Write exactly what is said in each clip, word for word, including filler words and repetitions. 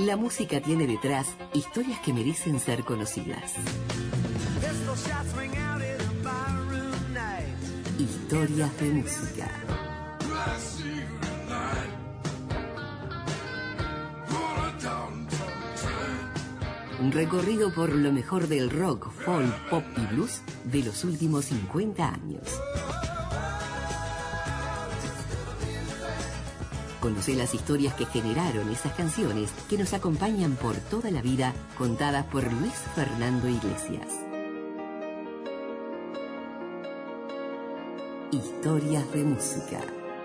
La música tiene detrás historias que merecen ser conocidas. Historias de música. Un recorrido por lo mejor del rock, folk, pop y blues de los últimos cincuenta años. Conoce las historias que generaron esas canciones que nos acompañan por toda la vida, contadas por Luis Fernando Iglesias. Historias de música.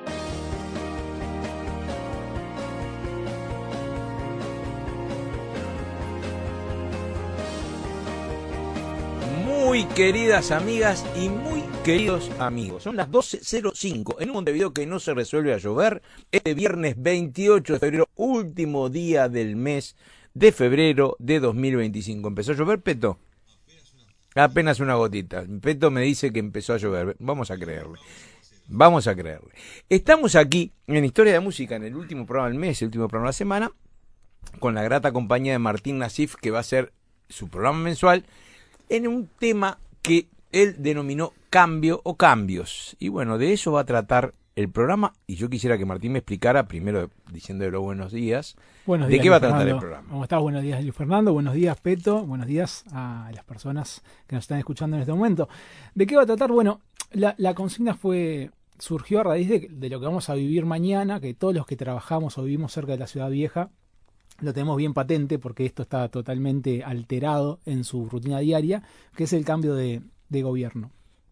Muy queridas amigas y muy queridos amigos, son las doce cero cinco en un Montevideo que no se resuelve a llover. Este viernes veintiocho de febrero, último día del mes de febrero de dos mil veinticinco. ¿Empezó a llover, Peto? Apenas una gotita. Peto me dice que empezó a llover. Vamos a creerle. Vamos a creerle. Estamos aquí en Historia de Música, en el último programa del mes, el último programa de la semana, con la grata compañía de Martín Nasif, que va a ser su programa mensual, en un tema que él denominó cambio o cambios. Y bueno, de eso va a tratar el programa. Y yo quisiera que Martín me explicara, primero diciéndole los buenos días, buenos de días, qué va a Luis tratar Fernando. el programa. ¿Cómo estás? Buenos días, Luis Fernando. Buenos días, Peto. Buenos días a las personas que nos están escuchando en este momento. ¿De qué va a tratar? Bueno, la, la consigna fue surgió a raíz de, de lo que vamos a vivir mañana, que todos los que trabajamos o vivimos cerca de la Ciudad Vieja lo tenemos bien patente, porque esto está totalmente alterado en su rutina diaria, que es el cambio de, de gobierno.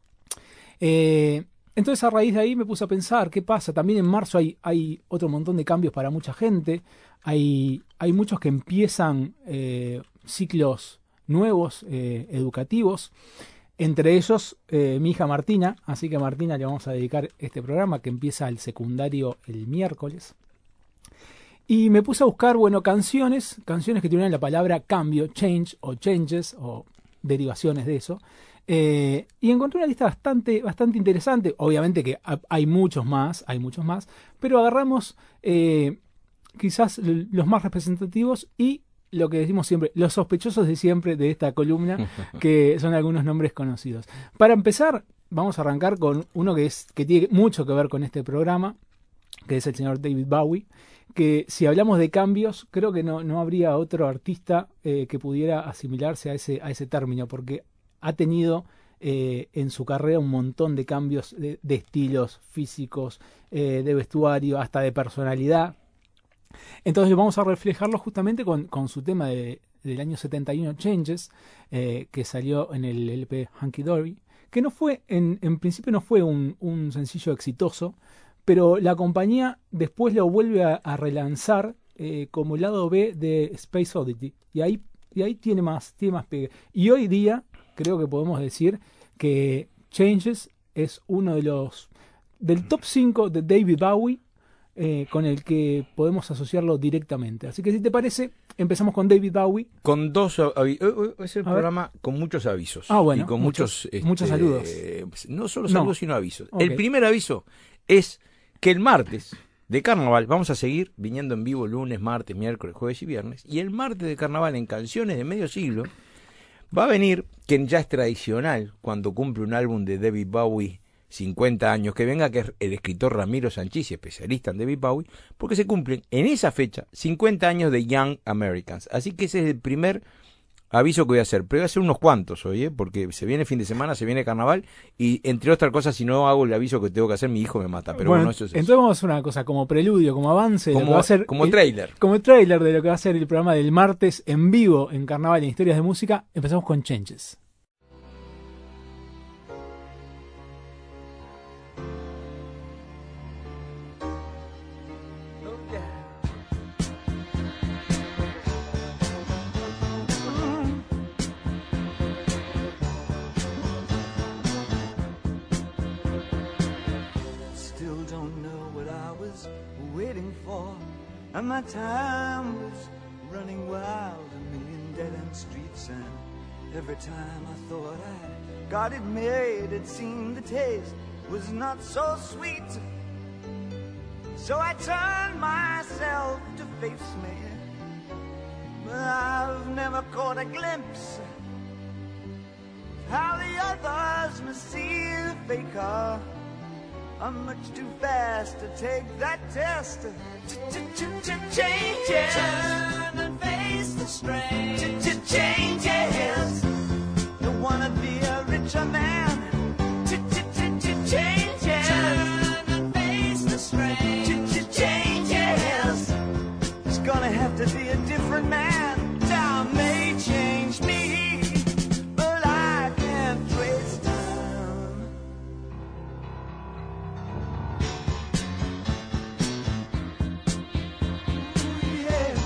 Eh, entonces, a raíz de ahí me puse a pensar, ¿qué pasa? También en marzo hay, hay otro montón de cambios para mucha gente. Hay, hay muchos que empiezan eh, ciclos nuevos, eh, educativos. Entre ellos, eh, mi hija Martina. Así que a Martina le vamos a dedicar este programa, que empieza el secundario el miércoles. Y me puse a buscar, bueno, canciones, canciones que tienen la palabra cambio, change o changes o derivaciones de eso. Eh, y encontré una lista bastante, bastante interesante. Obviamente que hay muchos más, hay muchos más, pero agarramos eh, quizás los más representativos y lo que decimos siempre, los sospechosos de siempre de esta columna, que son algunos nombres conocidos. Para empezar, vamos a arrancar con uno que es que tiene mucho que ver con este programa, que es el señor David Bowie, que si hablamos de cambios, creo que no, no habría otro artista eh, que pudiera asimilarse a ese, a ese término, porque ha tenido eh, en su carrera un montón de cambios de, de estilos físicos, eh, de vestuario, hasta de personalidad. Entonces vamos a reflejarlo justamente con, con su tema de, del año setenta y uno, Changes, eh, que salió en el L P Hunky Dory, que no fue, en, en principio no fue un, un sencillo exitoso, pero la compañía después lo vuelve a, a relanzar eh, como lado B de Space Oddity, y ahí, y ahí tiene más, tiene más pegue. Y hoy día creo que podemos decir que Changes es uno de los del top cinco de David Bowie, eh, con el que podemos asociarlo directamente. Así que si te parece, empezamos con David Bowie. Con dos avisos. Es el programa con muchos avisos. Ah, bueno. Y con muchos, muchos, este, muchos saludos. No solo saludos, no. sino avisos. Okay. El primer aviso es que el martes de carnaval vamos a seguir viniendo en vivo lunes, martes, miércoles, jueves y viernes. Y el martes de carnaval, en Canciones de Medio Siglo, va a venir, que ya es tradicional cuando cumple un álbum de David Bowie cincuenta años, que venga, que es el escritor Ramiro Sanchisi, especialista en David Bowie, porque se cumplen en esa fecha cincuenta años de Young Americans. Así que ese es el primer aviso que voy a hacer, pero voy a hacer unos cuantos hoy, ¿eh? Porque se viene fin de semana, se viene carnaval, y entre otras cosas, si no hago el aviso que tengo que hacer, mi hijo me mata. Pero bueno, bueno eso es entonces eso. Vamos a hacer una cosa como preludio, como avance, como, de lo que va a ser como el, trailer. Como trailer de lo que va a ser el programa del martes en vivo en Carnaval en Historias de Música. Empezamos con Changes. And my time was running wild, a million dead-end streets, and every time I thought I got it made, it seemed the taste was not so sweet. So I turned myself to face me, but I've never caught a glimpse of how the others must see the faker. I'm much too fast to take that test. Changes. Turn and face the strain. Changes. Don't wanna be a richer man. Changes. Turn and face the strain. Changes. It's gonna have to be a different man. Time may change me, but I can't trace time. Yeah.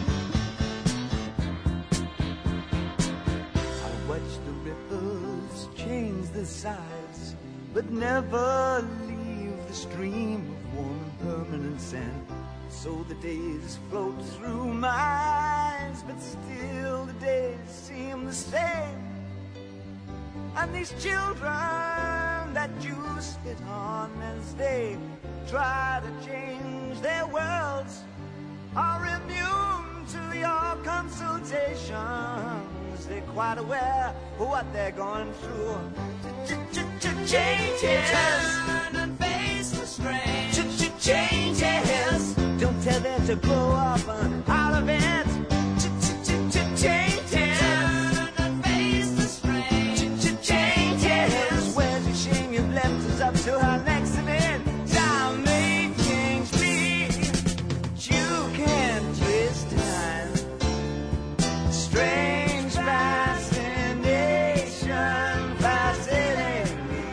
I watch the ripples change the sides, but never leave the stream of warm and permanent sand. So the days float through my eyes, but still the days seem the same. And these children that you spit on as they try to change their worlds are immune to your consultations. They're quite aware of what they're going through. Changes. Turn and face the strange. Changes. Don't tell them to grow up out of it. Changes. Turn and face the strange. Changes. Where's the shame you've left us up to our next event? Time may change me, but you can't twist time. Strange fascination, fascinating me.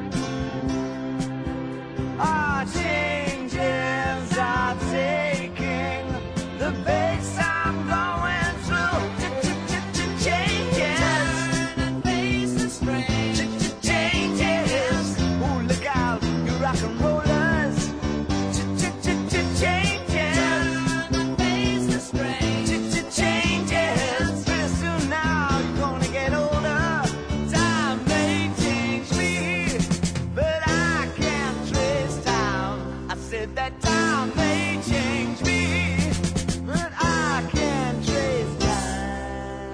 Our changes are taking the pace I'm going through. Changes. Turn and face the strange. Changes. Ooh, look out, you rock and rollers. Changes. Turn and face the strange. Changes. Pretty soon now you're gonna get older. Time may change me, but I can't trace time. I said that time may change me, but I can't trace time.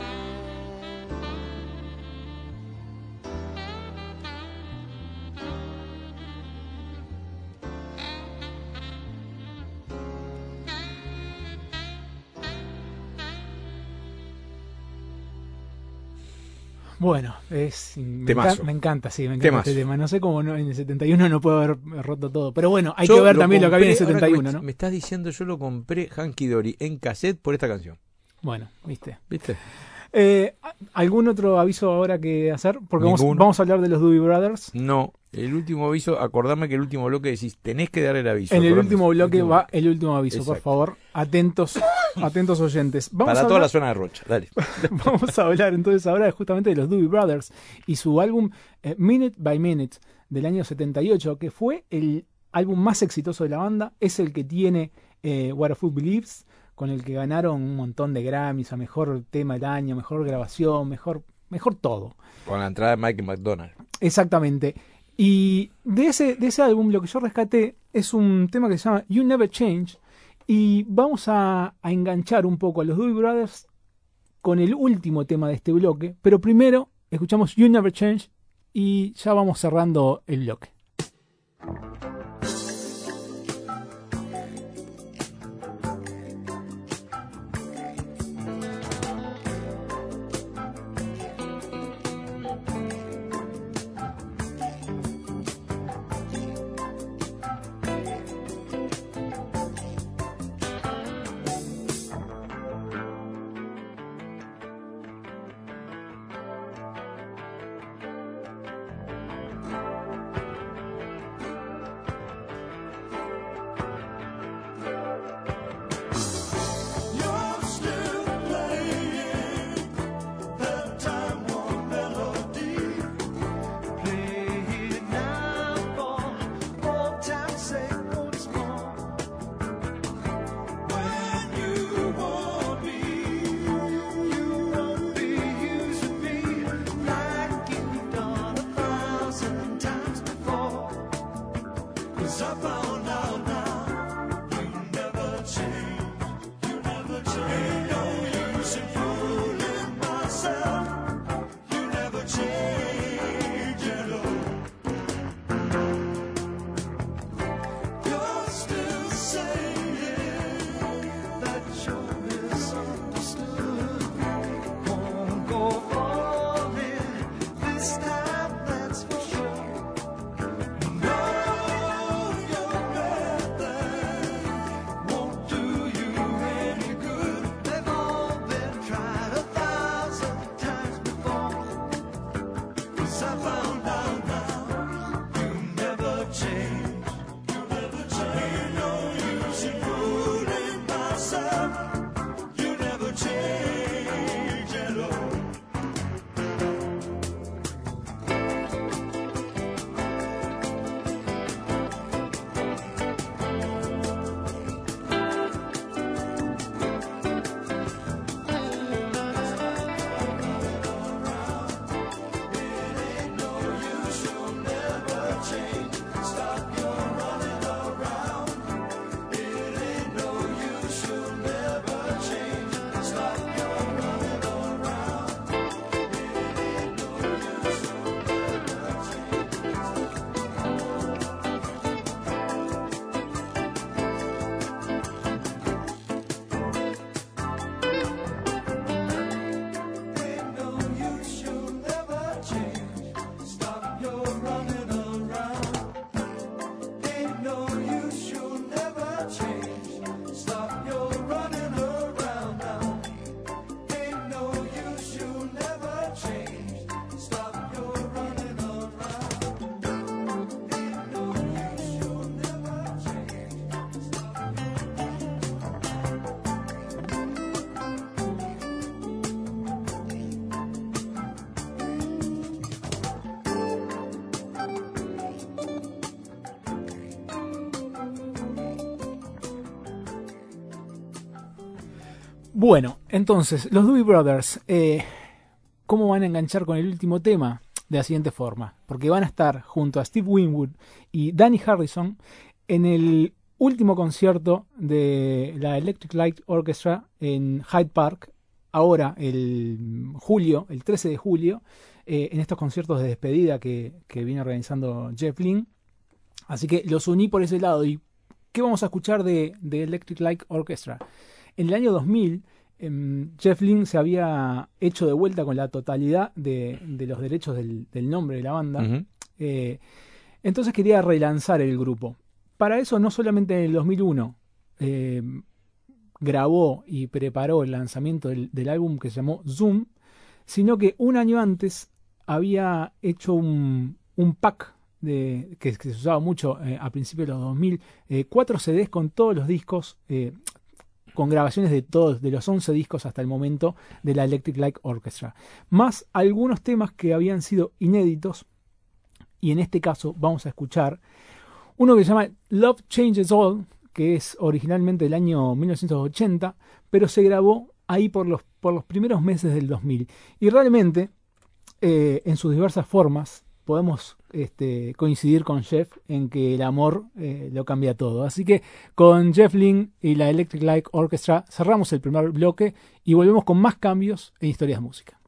Bueno, es me, Temazo. enca- me encanta, sí, me encanta Temazo. este tema. No sé cómo no, en el setenta y uno no puedo haber roto todo. Pero bueno, hay Yo que ver lo también lo que había en el compré, ahora setenta y que uno, me, ¿no? me estás diciendo, yo lo compré Hanky Dory en cassette por esta canción. Bueno, viste. ¿Viste? Eh, ¿Algún otro aviso ahora que hacer? Porque vamos, Ninguno. vamos a hablar de los Doobie Brothers. No, el último aviso, acordame que el último bloque decís, tenés que dar el aviso. En el acordame. último bloque Último va bloque. el último aviso, por Exacto. favor. Atentos, atentos oyentes. Vamos Para a toda la hablar, zona de Rocha, dale. vamos a hablar entonces ahora justamente de los Doobie Brothers y su álbum eh, Minute by Minute del año setenta y ocho, que fue el álbum más exitoso de la banda. Es el que tiene eh, What a Fool Believes, con el que ganaron un montón de Grammys a mejor tema del año, mejor grabación, mejor, mejor todo. Con la entrada de Michael McDonald. Exactamente. Y de ese, de ese álbum lo que yo rescaté es un tema que se llama You Never Change. Y vamos a, a enganchar un poco a los Doobie Brothers con el último tema de este bloque. Pero primero escuchamos You Never Change y ya vamos cerrando el bloque. Bueno, entonces, los Doobie Brothers, eh, ¿cómo van a enganchar con el último tema? De la siguiente forma, porque van a estar junto a Steve Winwood y Danny Harrison en el último concierto de la Electric Light Orchestra en Hyde Park, ahora el julio, el trece de julio, eh, en estos conciertos de despedida que, que viene organizando Jeff Lynne. Así que los uní por ese lado. ¿Y qué vamos a escuchar de, de Electric Light Orchestra? En el año dos mil, eh, Jeff Lynne se había hecho de vuelta con la totalidad de, de los derechos del, del nombre de la banda. Uh-huh. Eh, entonces quería relanzar el grupo. Para eso, no solamente en el dos mil uno eh, grabó y preparó el lanzamiento del, del álbum que se llamó Zoom, sino que un año antes había hecho un, un pack de, que, que se usaba mucho eh, a principios de los dos mil, eh, cuatro C Ds con todos los discos, eh, con grabaciones de todos, de los once discos hasta el momento de la Electric Light Orchestra, más algunos temas que habían sido inéditos, y en este caso vamos a escuchar uno que se llama Love Changes All, que es originalmente del año mil novecientos ochenta, pero se grabó ahí por los, por los primeros meses del dos mil. Y realmente, eh, en sus diversas formas, podemos este, coincidir con Jeff en que el amor eh, lo cambia todo. Así que con Jeff Lynne y la Electric Light Orchestra cerramos el primer bloque y volvemos con más cambios en Historias de Música.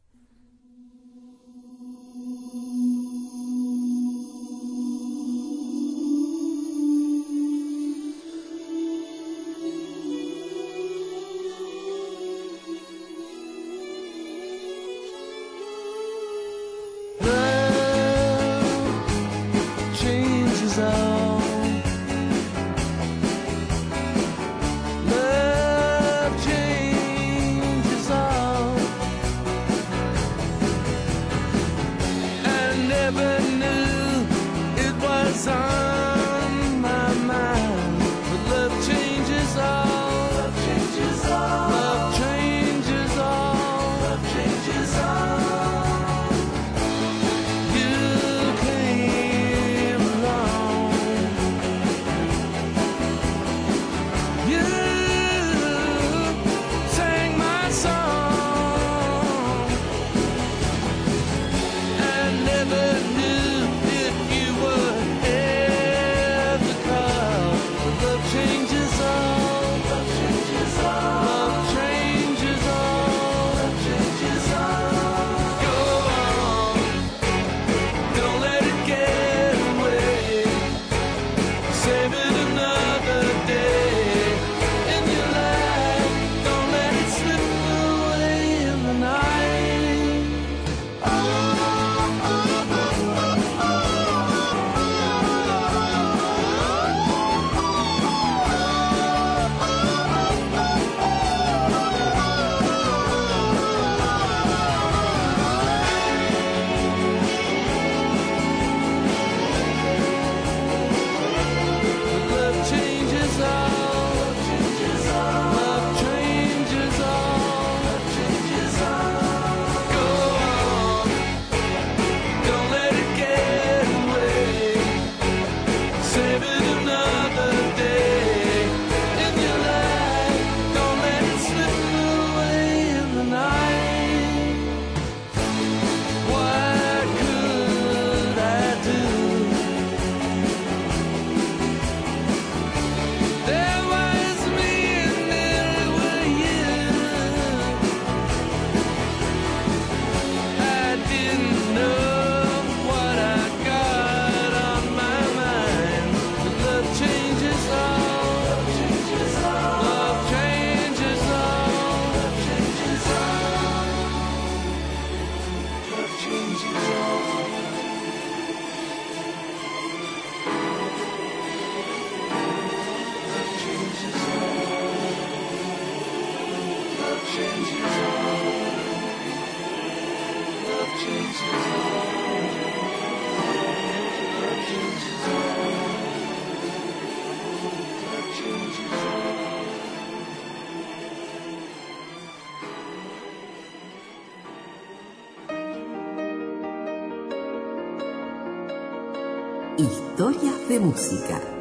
Historias de Música.